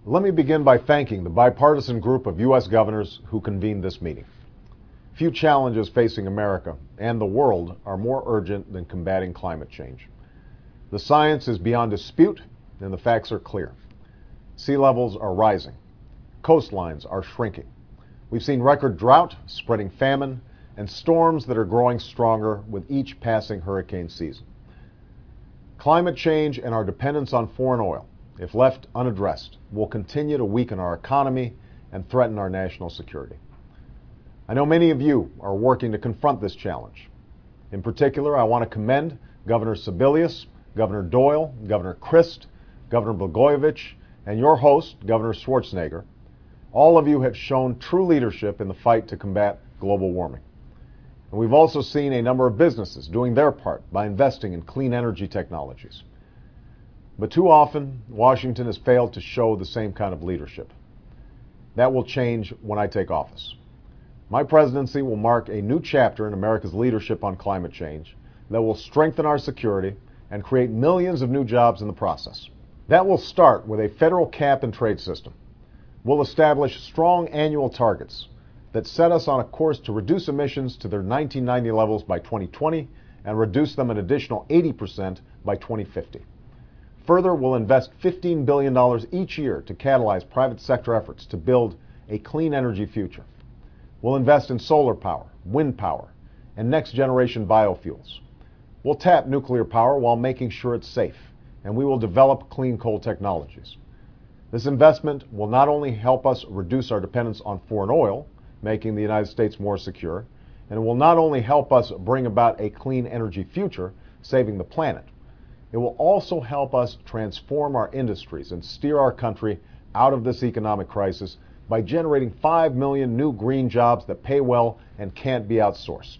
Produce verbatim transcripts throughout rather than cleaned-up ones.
Let me begin by thanking the bipartisan group of U S governors who convened this meeting. Few challenges facing America and the world are more urgent than combating climate change. The science is beyond dispute and the facts are clear. Sea levels are rising. Coastlines are shrinking. We've seen record drought, spreading famine, and storms that are growing stronger with each passing hurricane season. Climate change and our dependence on foreign oil, if left unaddressed, will continue to weaken our economy and threaten our national security. I know many of you are working to confront this challenge. In particular, I want to commend Governor Sebelius, Governor Doyle, Governor Christ, Governor Blagojevich, and your host, Governor Schwarzenegger. All of you have shown true leadership in the fight to combat global warming. And we've also seen a number of businesses doing their part by investing in clean energy technologies. But too often, Washington has failed to show the same kind of leadership. That will change when I take office. My presidency will mark a new chapter in America's leadership on climate change that will strengthen our security and create millions of new jobs in the process. That will start with a federal cap and trade system. We'll establish strong annual targets that set us on a course to reduce emissions to their nineteen ninety levels by twenty twenty and reduce them an additional eighty percent by twenty fifty. Further, we'll invest fifteen billion dollars each year to catalyze private sector efforts to build a clean energy future. We'll invest in solar power, wind power, and next-generation biofuels. We'll tap nuclear power while making sure it's safe, and we will develop clean coal technologies. This investment will not only help us reduce our dependence on foreign oil, making the United States more secure, and it will not only help us bring about a clean energy future, saving the planet, it will also help us transform our industries and steer our country out of this economic crisis by generating five million new green jobs that pay well and can't be outsourced.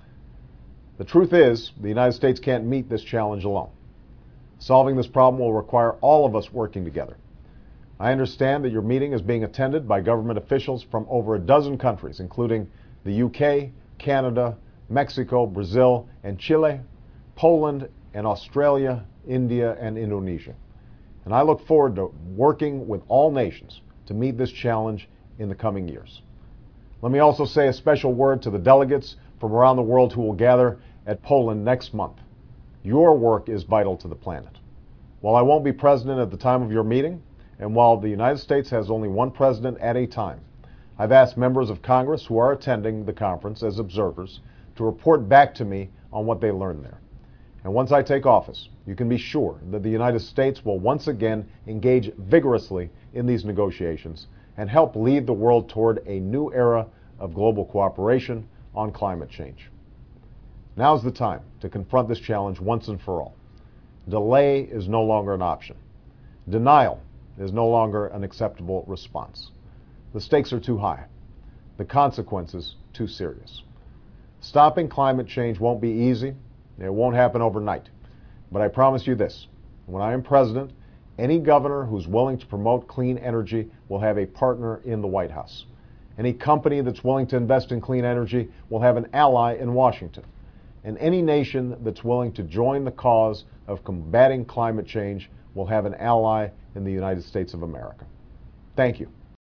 The truth is, the United States can't meet this challenge alone. Solving this problem will require all of us working together. I understand that your meeting is being attended by government officials from over a dozen countries, including the U K, Canada, Mexico, Brazil, and Chile, Poland, and Australia, India, and Indonesia. And I look forward to working with all nations to meet this challenge in the coming years. Let me also say a special word to the delegates from around the world who will gather at Poland next month. Your work is vital to the planet. While I won't be president at the time of your meeting, and while the United States has only one president at a time, I've asked members of Congress who are attending the conference as observers to report back to me on what they learned there. And once I take office, you can be sure that the United States will once again engage vigorously in these negotiations and help lead the world toward a new era of global cooperation on climate change. Now's the time to confront this challenge once and for all. Delay is no longer an option. Denial is no longer an acceptable response. The stakes are too high. The consequences too serious. Stopping climate change won't be easy. It won't happen overnight. But I promise you this, when I am president, any governor who's willing to promote clean energy will have a partner in the White House. Any company that's willing to invest in clean energy will have an ally in Washington. And any nation that's willing to join the cause of combating climate change will have an ally in the United States of America. Thank you.